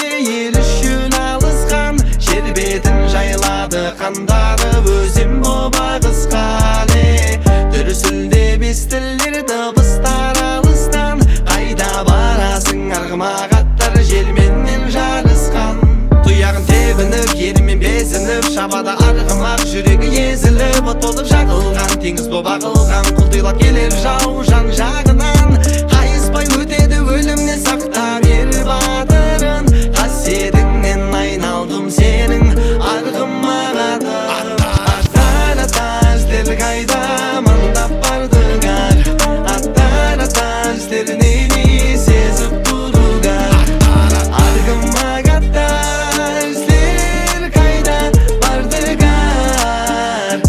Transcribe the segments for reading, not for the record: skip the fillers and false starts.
ел үшін алысқан, жер бетін жайлады қандары өзім боп ағысқалы. Дүрсілдеп естілер дыбыстар алыстан, қайда барасың арғымақ аттар желменнен жарысқан. Тұяғын тебініп, елімен безініп, шабады арғымақ жүрегі езіліп, от болып жағылған, теңіз боп ағылған, құлдилап келер жау жан жағынан. Қайыспай өтеді өлімнен сақтап ер батырын, қасиетіңнен айналдым сенің арғымақ атың. Аттар ата іздер қайда мандап бардыңар, аттар ата іздер нені сезіп тұрыңар. Арғымақ аттар іздер қайда бардыңар,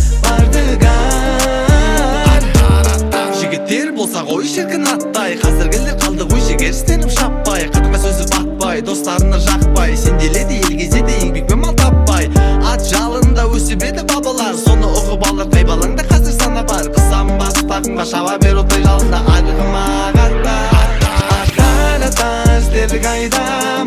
бардыңар. Жігіттер болса ғой шіркін аттай, қазір келдер қалды ғой жігерістеніп шаппай. Қырқына сөзі батпай, достарына жақпай, сенделеді ел кезеді еңбекпен мал таппай. Ат жалында өсіп еді бабалар, соны ұғып алар тайбалаңда қазір сана бар. Қысам бастағыңға шаба бер оттай жалында арғымақ аттар. Аттар ата іздер қайда